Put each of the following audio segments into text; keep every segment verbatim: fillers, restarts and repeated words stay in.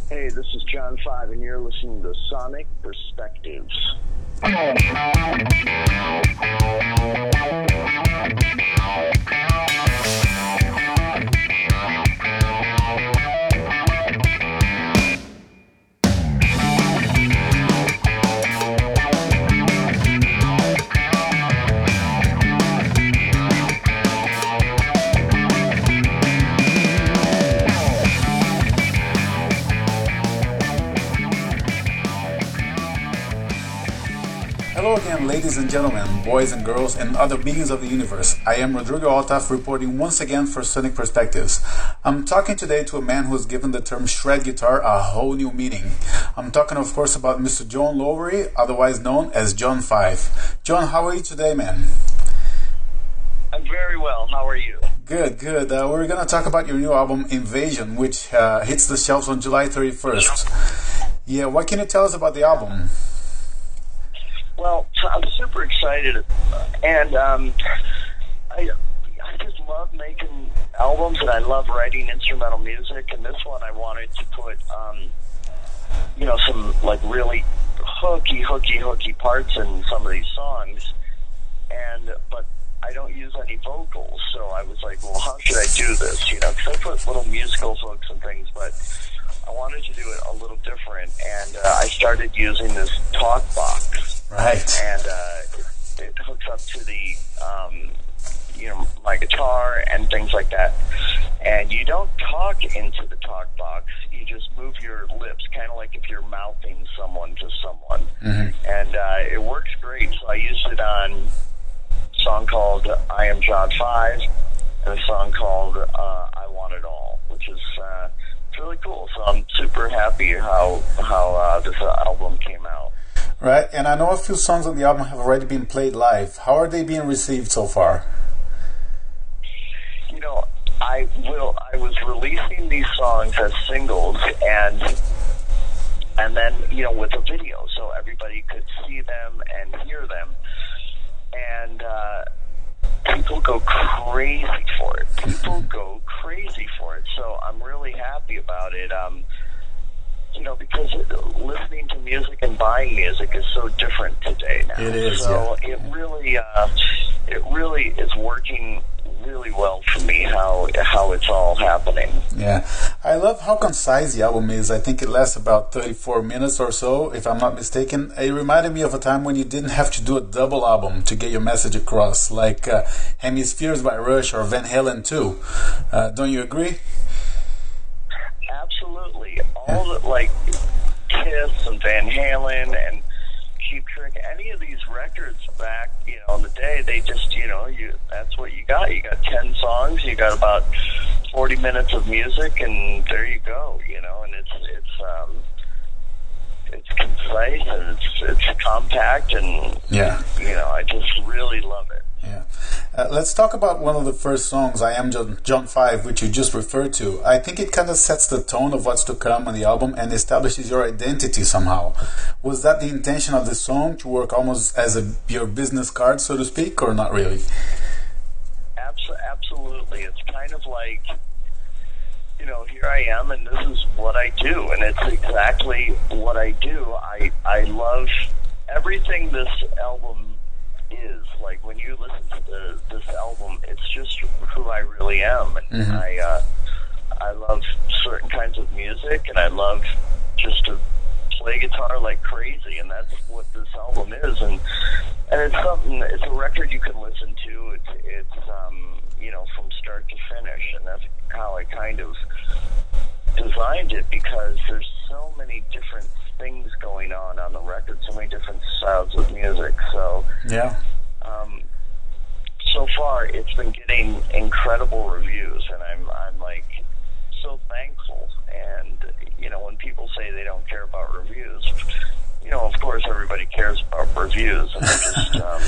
Hey, this is John Five, and you're listening to Sonic Perspectives. Hello again, ladies and gentlemen, boys and girls, and other beings of the universe. I am Rodrigo Altaf, reporting once again for Sonic Perspectives. I'm talking today to a man who has given the term shred guitar a whole new meaning. I'm talking, of course, about Mister John Lowery, otherwise known as John Five. John, how are you today, man? I'm very well. How are you? Good, good. Uh, we're going to talk about your new album, Invasion, which uh, hits the shelves on July thirty-first. Yeah, what can you tell us about the album? Well, I'm super excited, and um, I, I just love making albums, and I love writing instrumental music, and this one I wanted to put, um, you know, some, like, really hooky, hooky, hooky parts in some of these songs, and, but I don't use any vocals, so I was like, well, how should I do this, you know, because I put little musical hooks and things, but I wanted to do it a little different, and uh, I started using this talk box. Right. And uh, it, it hooks up to the, um, you know, my guitar and things like that. And you don't talk into the talk box. You just move your lips, kind of like if you're mouthing someone to someone. Mm-hmm. And uh, it works great. So I used it on a song called I Am John Five and a song called uh, I Want It All, which is uh, it's really cool. So I'm super happy how, how uh, this uh, album came out. Right, and I know a few songs on the album have already been played live. How are they being received so far? You know, I will. I was releasing these songs as singles, and and then you know with a video, so everybody could see them and hear them, and uh, people go crazy for it. People go crazy for it. So I'm really happy about it. Um, You know, because listening to music and buying music is so different today now. It is, so yeah. it really, uh, it really is working really well for me. How how it's all happening. Yeah, I love how concise the album is. I think it lasts about thirty-four minutes or so, if I'm not mistaken. It reminded me of a time when you didn't have to do a double album to get your message across, like uh, Hemispheres by Rush or Van Halen two. Uh, don't you agree? Absolutely. All the, like, Kiss and Van Halen and Cheap Trick, any of these records back, you know, in the day, they just, you know, you that's what you got. You got ten songs, you got about forty minutes of music, and there you go, you know, and it's, it's, um, it's concise, and it's, it's compact, and, yeah. you know, I just really love it. Yeah. Uh, let's talk about one of the first songs, I Am John, John Five, which you just referred to. I think it kind of sets the tone of what's to come on the album and establishes your identity somehow. Was that the intention of the song, to work almost as a, your business card, so to speak, or not really? Abs- absolutely. It's kind of like, you know, here I am, and this is what I do, and it's exactly what I do. I, I love everything this album is. Like, when you listen to the, this album, it's just who I really am, and mm-hmm. I uh, I love certain kinds of music, and I love just to play guitar like crazy, and that's what this album is. And and it's something. It's a record you can listen to. It's it's um, you know, from start to finish, and that's how I kind of designed it, because there's so many different things going on on the record, so many different styles of music. So yeah. Um, so far, it's been getting incredible reviews, and I'm I'm like so thankful. And you know, when people say they don't care about reviews, you know, of course, everybody cares about reviews, and I'm just um,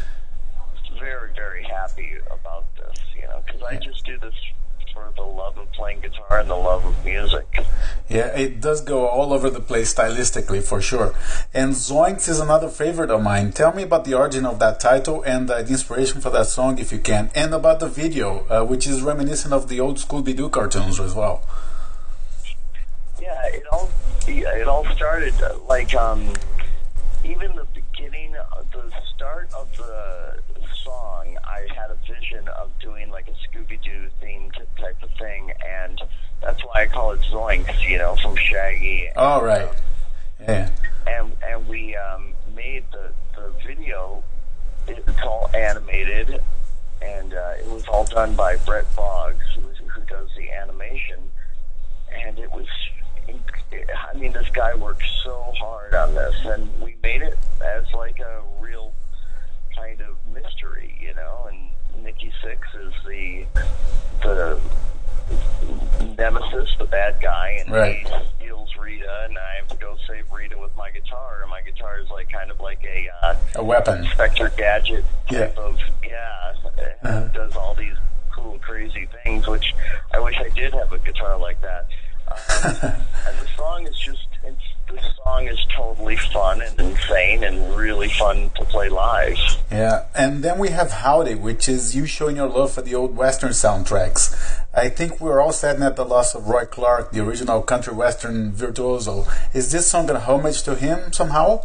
very very happy about this. You know, because I just do this for the love of playing guitar and the love of music. Yeah, it does go all over the place stylistically, for sure. And Zoinks is another favorite of mine. Tell me about the origin of that title and uh, the inspiration for that song, if you can, and about the video, uh, which is reminiscent of the old Scooby-Doo cartoons as well. Yeah, it all it all started like um, even the beginning, the start of the song. I had a vision of doing like a Scooby-Doo themed type of thing, and that's why I call it Zoinks, you know, from Shaggy. All right. And, yeah. And and we um, made the the video. It's all animated, and uh, it was all done by Brett Boggs, who who does the animation, and it was. I mean, this guy worked so hard on this, and we made it as like a real kind of mystery, you know. And Nikki Sixx is the the nemesis, the bad guy, and right. he steals Rita, and I have to go save Rita with my guitar. And my guitar is like kind of like a uh, a weapon, Inspector Gadget type yeah. of yeah. Uh-huh. It does all these cool, crazy things, which I wish I did have a guitar like that. Um, and the song is just, it's, the song is totally fun and insane and really fun to play live. Yeah, and then we have Howdy, which is you showing your love for the old Western soundtracks. I think we're all saddened at the loss of Roy Clark, the original country Western virtuoso. Is this song a homage to him somehow?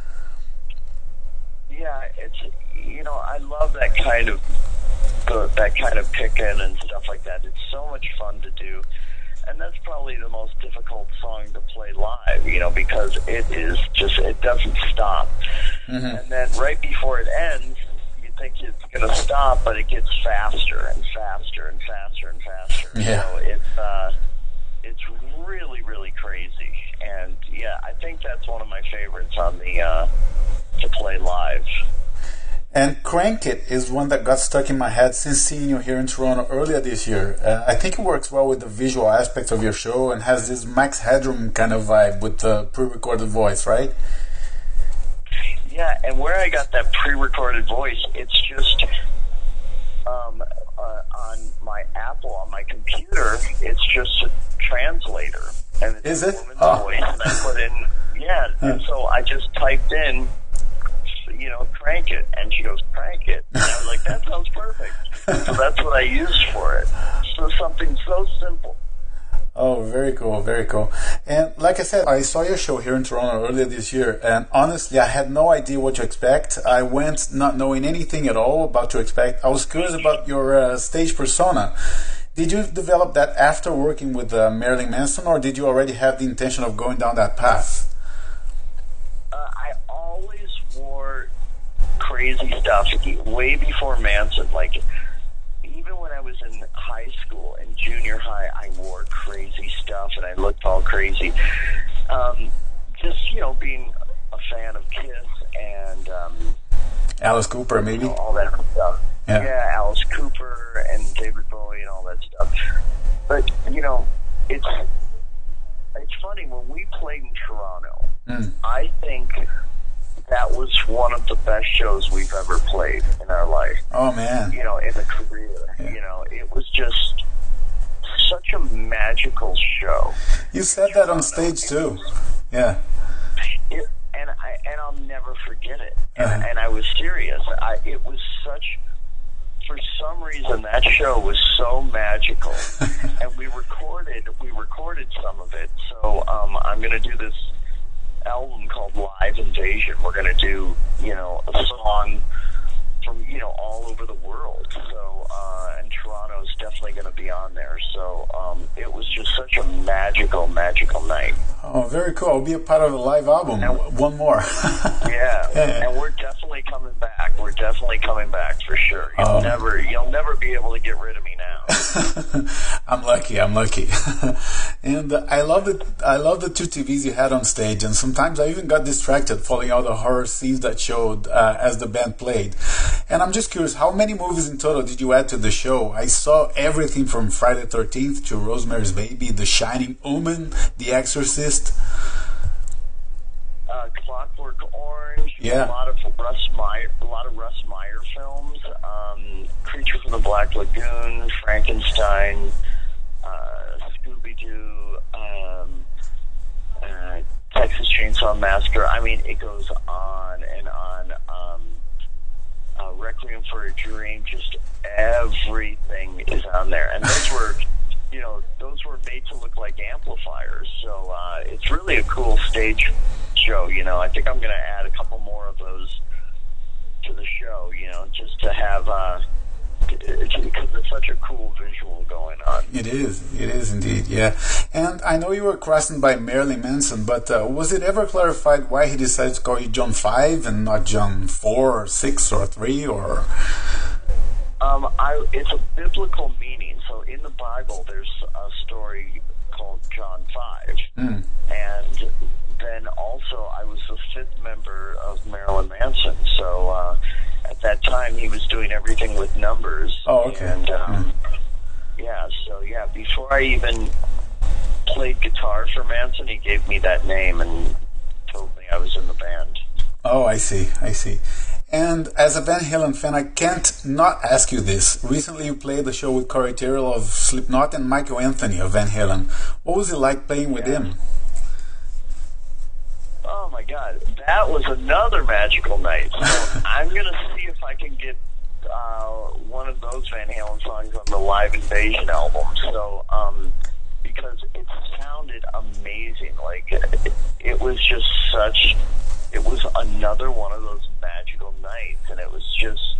Yeah, it's, you know, I love that kind of, the, that kind of picking and stuff like that. It's so much fun to do. And that's probably the most difficult song to play live, you know, because it is just, it doesn't stop. Mm-hmm. And then right before it ends, you think it's going to stop, but it gets faster and faster and faster and faster. Yeah. So it's, uh, it's really, really crazy. And yeah, I think that's one of my favorites on the, uh, to play live. And Crank It is one that got stuck in my head since seeing you here in Toronto earlier this year. Uh, I think it works well with the visual aspects of your show and has this Max Headroom kind of vibe with the pre-recorded voice, right? Yeah, and where I got that pre-recorded voice, it's just um, uh, on my Apple, on my computer, it's just a translator. And it's is a it? woman's Oh. voice, and I put in, yeah, and so I just typed in, you know, crank it. And she goes, crank it. And I was like, that sounds perfect. So that's what I used for it. So something so simple. Oh, very cool, very cool. And like I said, I saw your show here in Toronto earlier this year, and honestly, I had no idea what to expect. I went not knowing anything at all about what to expect. I was curious about your uh, stage persona. Did you develop that after working with uh, Marilyn Manson, or did you already have the intention of going down that path? Uh, I always wore crazy stuff way before Manson. Like, even when I was in high school, in junior high, I wore crazy stuff and I looked all crazy. Um, just, you know, being a fan of Kiss and um, Alice Cooper, maybe? You know, all that stuff. Yeah. yeah, Alice Cooper and David Bowie and all that stuff. But, you know, it's it's funny, when we played in Toronto, mm. I think that was one of the best shows we've ever played in our life. Oh, man. You know, in the career. Yeah. You know, it was just such a magical show. You said that on stage, too. Yeah. It, and, I, and I'll never forget it. And, uh-huh. and I was serious. I, it was such... For some reason, that show was so magical, and we recorded we recorded some of it. So um, I'm going to do this album called Live Invasion. We're going to do, you know, a song from, you know, all over the world. So uh, and Toronto's definitely going to be on there. So um, it was just such a magical, magical night. Oh, very cool. I'll be a part of the live album. And, One more. yeah. yeah, and we're definitely coming back. We're definitely coming back for sure. You'll oh. never, you'll never be able to get rid of me now. I'm lucky. I'm lucky. And uh, I love the I love the two T Vs you had on stage, and sometimes I even got distracted following all the horror scenes that showed uh, as the band played. And I'm just curious, how many movies in total did you add to the show? I saw everything from Friday the thirteenth to Rosemary's Baby, The Shining, Omen, The Exorcist. Uh, Clockwork Orange. Yeah. A lot of Russ Meyer, a lot of Russ Meyer films. Um, Creature from the Black Lagoon, Frankenstein, uh, Scooby-Doo, um, uh, Texas Chainsaw Massacre. I mean, it goes on and on. Um, uh, Requiem for a Dream. Just everything is on there, and those were you know, those were made to look like amplifiers. So uh, it's really a cool stage show. You know, I think I'm going to add a couple more of those to the show. You know, just to have. Uh, It's because it's such a cool visual going on. It is. It is indeed, yeah. And I know you were christened by Marilyn Manson, but uh, was it ever clarified why he decided to call you John five and not John four or six or three or... Um, I, it's a biblical meaning. So in the Bible, there's a story called John five. Mm. And then also I was the fifth member of Marilyn Manson. So... Uh, At that time, he was doing everything with numbers. Oh, okay. And, um, yeah, so, yeah, before I even played guitar for Manson, he gave me that name and told me I was in the band. Oh, I see, I see. And as a Van Halen fan, I can't not ask you this. Recently, you played the show with Corey Taylor of Slipknot and Michael Anthony of Van Halen. What was it like playing with yeah. him? Oh my God, that was another magical night. So I'm going to see if I can get uh, one of those Van Halen songs on the Live Invasion album. So, um, because it sounded amazing. Like, it, it was just such, it was another one of those magical nights. And it was just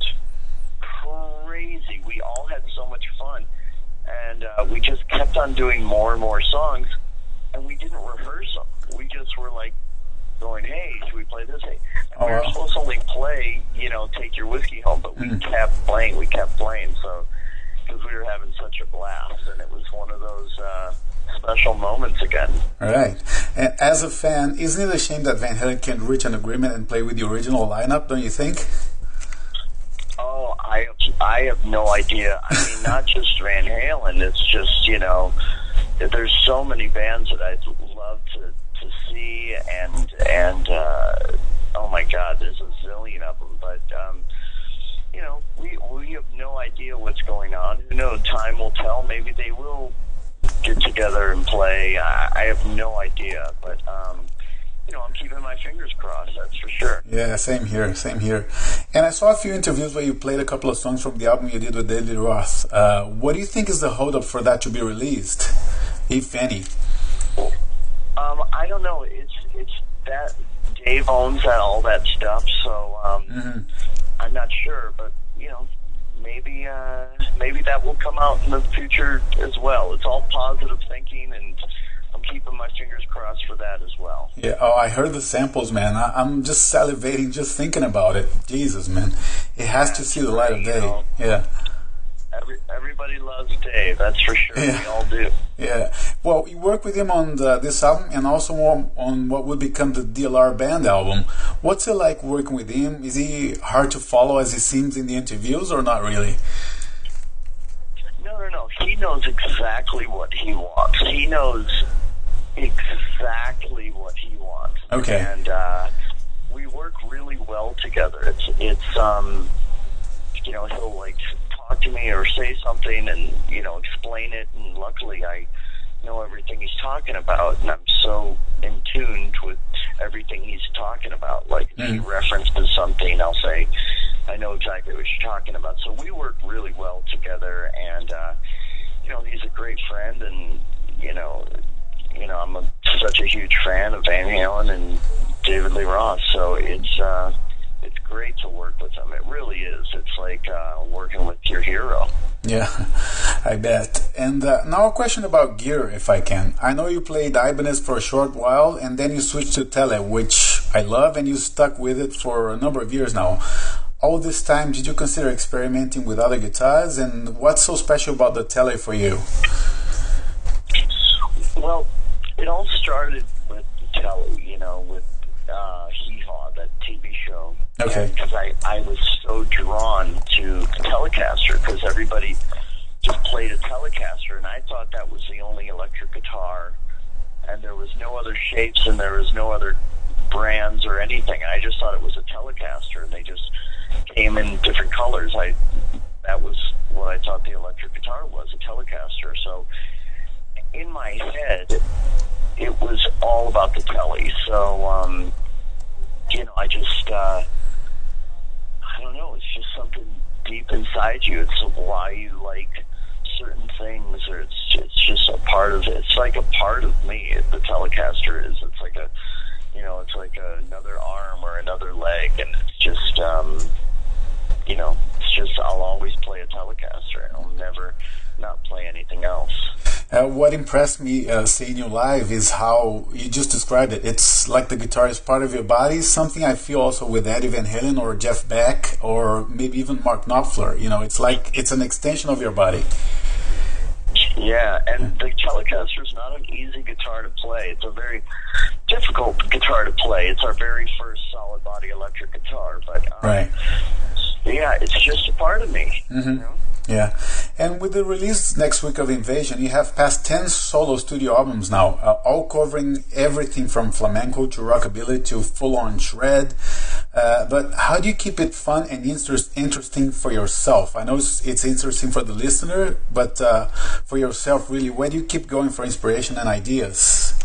crazy. We all had so much fun. And uh, we just kept on doing more and more songs. And we didn't rehearse them. We just were like, going, hey, should we play this? Hey, and oh, we were wow. supposed to only play, you know, Take Your Whiskey Home, but we mm. kept playing, we kept playing, so, because we were having such a blast, and it was one of those uh, special moments again. All right. And as a fan, isn't it a shame that Van Halen can't reach an agreement and play with the original lineup, don't you think? Oh, I, I have no idea. I mean, not just Van Halen, it's just, you know, there's so many bands that I'd love to to see, and and uh, oh my God, there's a zillion of them. But um, you know, we we have no idea what's going on. Who knows? Time will tell. Maybe they will get together and play. I, I have no idea. But um, you know, I'm keeping my fingers crossed. That's for sure. Yeah, same here, same here. And I saw a few interviews where you played a couple of songs from the album you did with David Roth. Uh, what do you think is the holdup for that to be released, if any? Um, I don't know. It's it's that Dave owns that all that stuff, so um, mm-hmm. I'm not sure. But you know, maybe uh, maybe that will come out in the future as well. It's all positive thinking, and I'm keeping my fingers crossed for that as well. Yeah. Oh, I heard the samples, man. I, I'm just salivating just thinking about it. Jesus, man, it has yeah, to see the light of day. You know, yeah. Every, everybody loves Dave, that's for sure. Yeah. We all do. Yeah. Well, you work with him on the, this album and also on, on what would become the D L R Band album. What's it like working with him? Is he hard to follow as he seems in the interviews or not really? No, no, no. He knows exactly what he wants. He knows exactly what he wants. Okay. And uh, we work really well together. It's, it's um, you know, he'll like talk to me or say something and, you know, explain it, and luckily I know everything he's talking about, and I'm so in tune with everything he's talking about. Like, if he references something, I'll say, I know exactly what you're talking about. So we work really well together, and, uh, you know, he's a great friend, and, you know, you know, I'm a, such a huge fan of Van Halen and David Lee Roth, so it's, uh, it's great to work with them. It really is. It's like uh, working with your hero. Yeah, I bet. And uh, now a question about gear, if I can. I know you played Ibanez for a short while, and then you switched to Tele, which I love, and you stuck with it for a number of years now. All this time, did you consider experimenting with other guitars, and what's so special about the Tele for you? Well, it all started with the Tele, you know, with uh, Hee Haw, that T V show. Okay. Because I, I was so drawn to the Telecaster, because everybody just played a Telecaster, and I thought that was the only electric guitar, and there was no other shapes, and there was no other brands or anything. I just thought it was a Telecaster, and they just came in different colors. I that was what I thought the electric guitar was, a Telecaster. So in my head, it was all about the Tele. So, um, you know, I just, uh, I don't know, it's just something deep inside you. It's why you like certain things, or it's it's just a part of it. It's like a part of me. The Telecaster is. It's like a, you know, it's like a, another arm or another leg, and it's just, um, you know, it's just I'll always play a Telecaster. I'll never not play anything else. Uh, what impressed me uh, seeing you live is how you just described it. It's like the guitar is part of your body, something I feel also with Eddie Van Halen or Jeff Beck or maybe even Mark Knopfler. You know, it's like it's an extension of your body. Yeah, and the Telecaster is not an easy guitar to play. It's a very difficult guitar to play. It's our very first solid body electric guitar. But um, right. Yeah, it's just a part of me. Mm-hmm. You know? Yeah, and with the release next week of Invasion, you have past ten solo studio albums now, uh, all covering everything from flamenco to rockabilly to full-on shred. Uh, but how do you keep it fun and interest, interesting for yourself? I know it's, it's interesting for the listener, but uh, for yourself, really, where do you keep going for inspiration and ideas?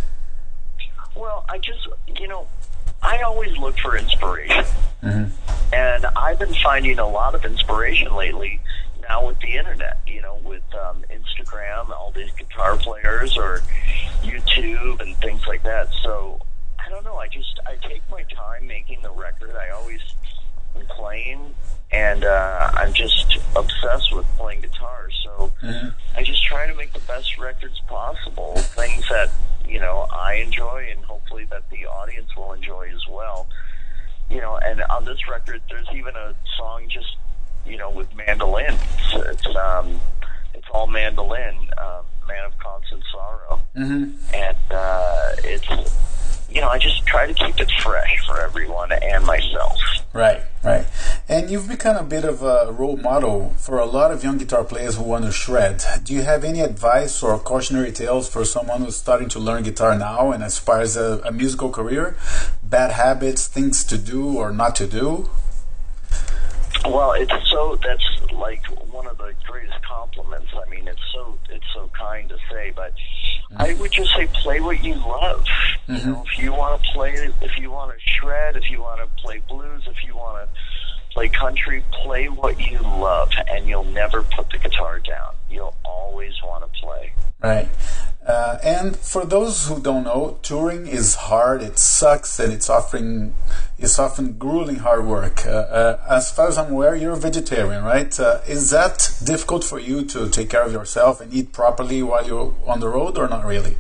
Well, I just, you know, I always look for inspiration. Mm-hmm. And I've been finding a lot of inspiration lately now with the internet, you know, with um, Instagram, all these guitar players, or YouTube and things like that. So, I don't know, I just, I take my time making the record. I always am playing, and uh, I'm just obsessed with playing guitar. So, mm-hmm. I just try to make the best records possible, things that, you know, I enjoy, and hopefully that the audience will enjoy as well. You know, and on this record, there's even a song just, you know, with mandolin. It's, it's um, it's all mandolin, um, Man of Constant Sorrow. Mm-hmm. And uh, it's, you know, I just try to keep it fresh for everyone and myself. Right, right. And you've become a bit of a role model for a lot of young guitar players who want to shred. Do you have any advice or cautionary tales for someone who's starting to learn guitar now and aspires a, a musical career? Bad habits, things to do or not to do? Well, it's so, that's like one of the greatest compliments. I mean, it's so, it's so kind to say, but mm-hmm. I would just say play what you love. Mm-hmm. You know, if you want to play, if you want to shred, if you want to play blues, if you want to play country, play what you love, and you'll never put the guitar down. You'll always want to play. Right. Uh, and for those who don't know, touring is hard, it sucks, and it's often it's often grueling hard work. Uh, uh, as far as I'm aware, you're a vegetarian, right? Uh, is that difficult for you to take care of yourself and eat properly while you're on the road, or not really?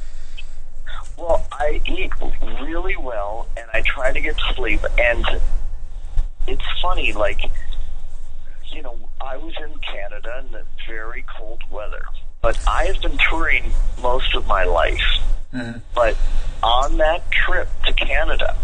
Well, I eat really well, and I try to get sleep, and it's funny, like, you know, I was in Canada in the very cold weather. But I have been touring most of my life. Mm-hmm. But on that trip to Canada,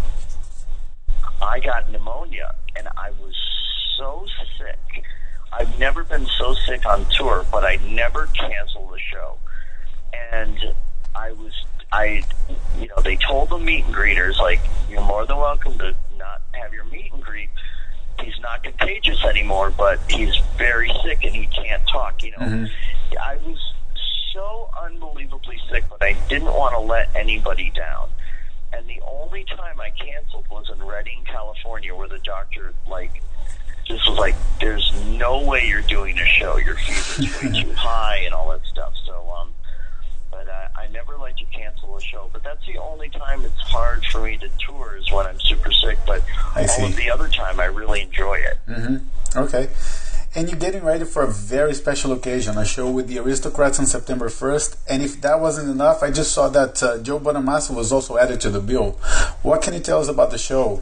I got pneumonia, and I was so sick. I've never been so sick on tour, but I never canceled the show. And I was, I, you know, they told the meet and greeters, like, you're more than welcome to not have your meet and greet. He's not contagious anymore, but he's very sick and he can't talk, you know. Mm-hmm. I was so unbelievably sick, but I didn't want to let anybody down. And the only time I canceled was in Redding, California, where the doctor, like, just was like, there's no way you're doing a show. Your fever's way too high and all that stuff. So, um, but I, I never like to cancel a show. But that's the only time it's hard for me to tour is when I'm super sick. But I see. all of the other time, I really enjoy it. Mm-hmm. Okay. And you're getting ready for a very special occasion, a show with the Aristocrats on September first. And if that wasn't enough, I just saw that uh, Joe Bonamassa was also added to the bill. What can you tell us about the show?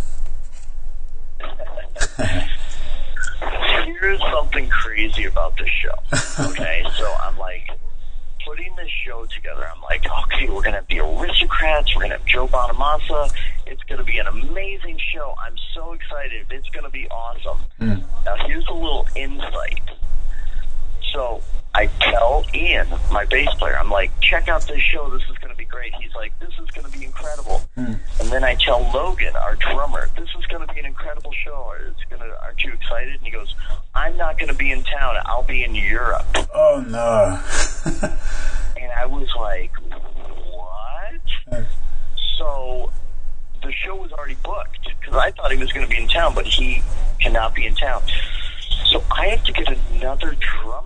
Here's something crazy about this show. Okay, so I'm like putting this show together. I'm like, okay, we're going to have the Aristocrats. We're going to have Joe Bonamassa. It's going to be an amazing show. I'm so excited. It's going to be awesome. Mm. Now, here's a little insight. So I tell Ian, my bass player, I'm like, check out this show. This is going to be great. He's like, this is going to be incredible. Mm. And then I tell Logan, our drummer, this is going to be an incredible show. It's going to, aren't you excited? And he goes, I'm not going to be in town. I'll be in Europe. Oh, no. And I was like, what? Mm. So the show was already booked because I thought he was going to be in town, but he cannot be in town. So I have to get another drummer for this.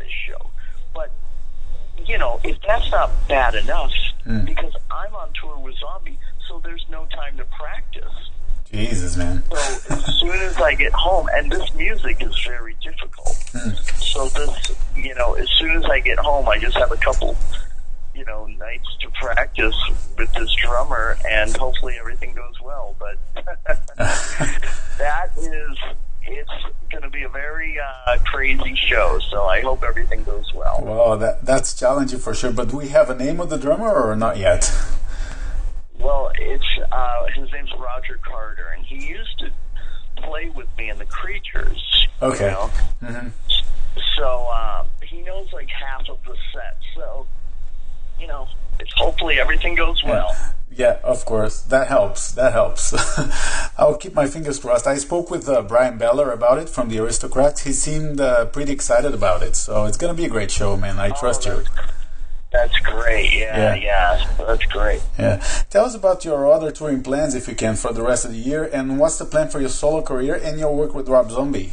this show. But, you know, if that's not bad enough, mm. because I'm on tour with Zombie, so there's no time to practice. Jesus, man. So as soon as I get home, and this music is very difficult. Mm. So this, you know, as soon as I get home, I just have a couple, you know, nights to practice with this drummer, and hopefully everything goes well. But that is, it's going to be a very uh, crazy show, so I hope everything goes well. Well, that that's challenging for sure. But do we have a name of the drummer or not yet? Well, it's uh, his name's Roger Carter, and he used to play with me in the Creatures. Okay. You know? Mm-hmm. So uh, he knows like half of the set. So, you know, it's hopefully everything goes well. Yeah, of course. That helps. That helps. I'll keep my fingers crossed. I spoke with uh, Brian Beller about it from the Aristocrats. He seemed uh, pretty excited about it. So it's going to be a great show, man. I oh, trust you. That's great. Yeah, yeah, yeah. That's great. Yeah. Tell us about your other touring plans, if you can, for the rest of the year. And what's the plan for your solo career and your work with Rob Zombie?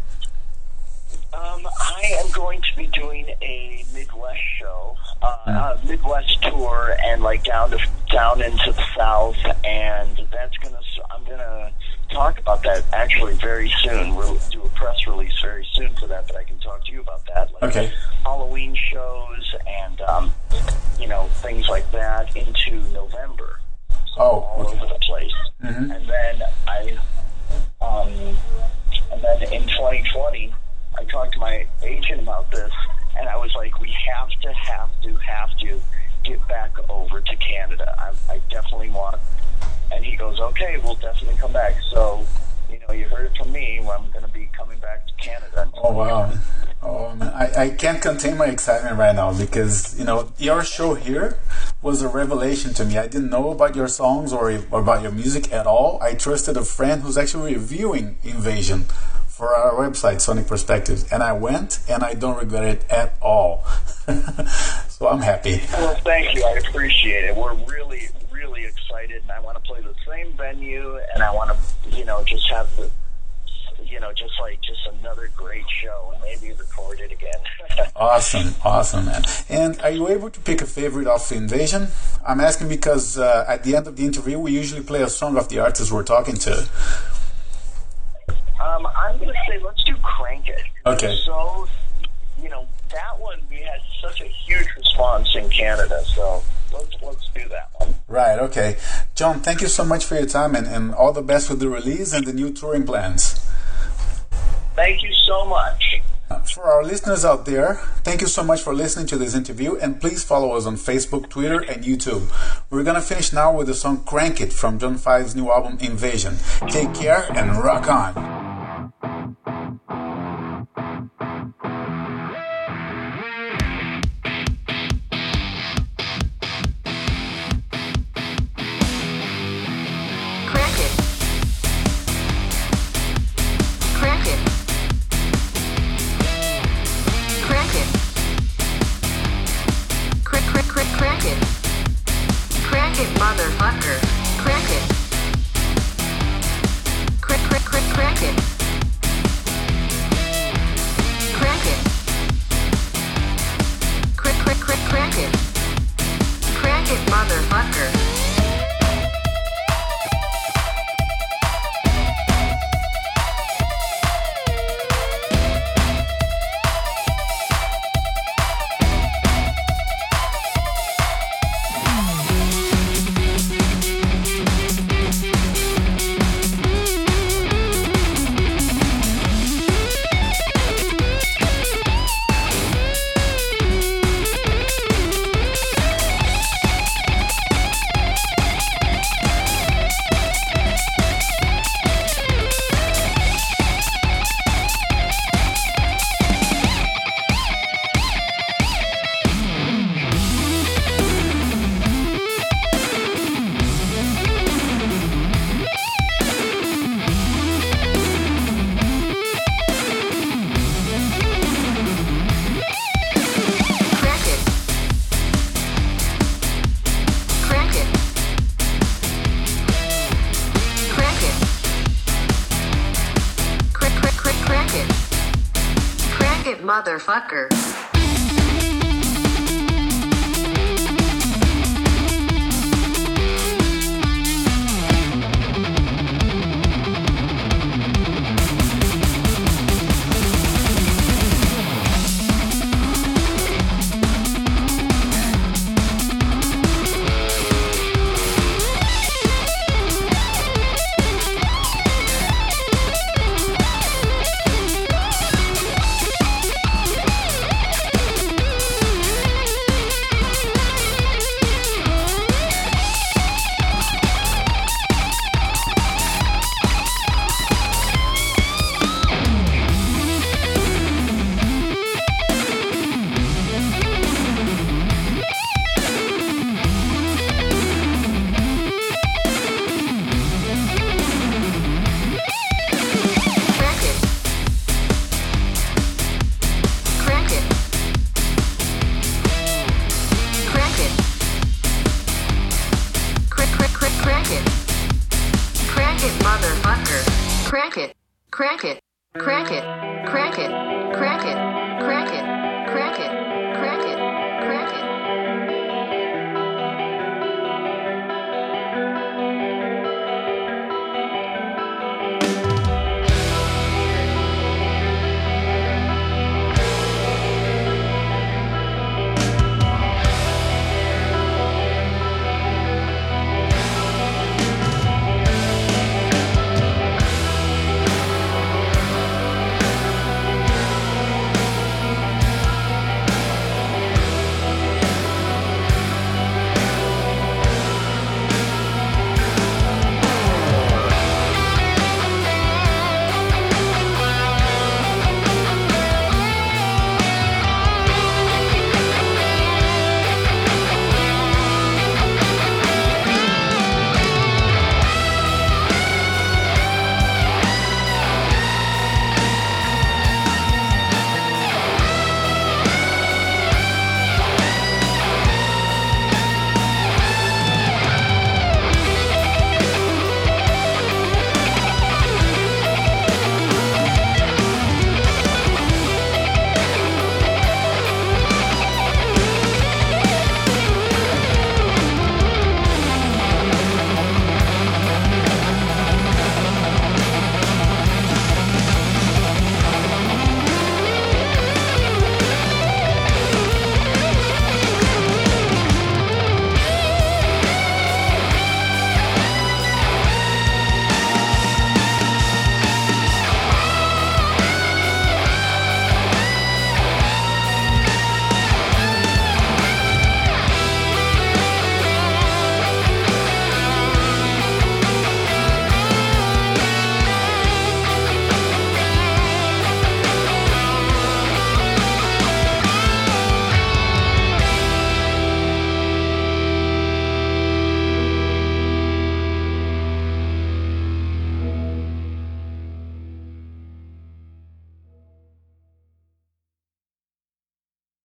Um, I am going to be doing a Midwest show, uh, mm. a Midwest tour, and like down to down into the South, and that's gonna. I'm gonna talk about that actually very soon. We'll do a press release very soon for that, but I can talk to you about that. Like okay. Halloween shows and um, you know, things like that into November. So oh, all okay. over the place, mm-hmm. and then I, um, and then in twenty twenty. I talked to my agent about this, and I was like, we have to, have to, have to get back over to Canada. I, I definitely want. And he goes, okay, we'll definitely come back. So, you know, you heard it from me. I'm going to be coming back to Canada. Oh, wow. Oh, man. I, I can't contain my excitement right now because, you know, your show here was a revelation to me. I didn't know about your songs or, or about your music at all. I trusted a friend who's actually reviewing Invasion for our website, Sonic Perspectives, and I went, and I don't regret it at all. So I'm happy. Well, thank you. I appreciate it. We're really, really excited, and I want to play the same venue, and I want to, you know, just have the, you know, just like just another great show, and maybe record it again. Awesome, awesome, man. And are you able to pick a favorite of Invasion? I'm asking because uh, at the end of the interview, we usually play a song of the artist we're talking to. Um, I'm going to say let's do Crank It. Okay. So, you know, that one, we had such a huge response in Canada, so let's let's do that one. Right, okay. John, thank you so much for your time, and, and all the best with the release and the new touring plans. Thank you so much. For our listeners out there, thank you so much for listening to this interview, and please follow us on Facebook, Twitter, and YouTube. We're going to finish now with the song Crank It from John Five's new album Invasion. Take care and rock on! Motherfucker, crank it. Crank, crank, crank, crank it. Crank it. Crank, crank, crank, crank it. Crank it, motherfucker. motherfucker. Motherfucker. Crank it. Crank it. Crank it. Crank it. Crank it. Crank it. Crank it.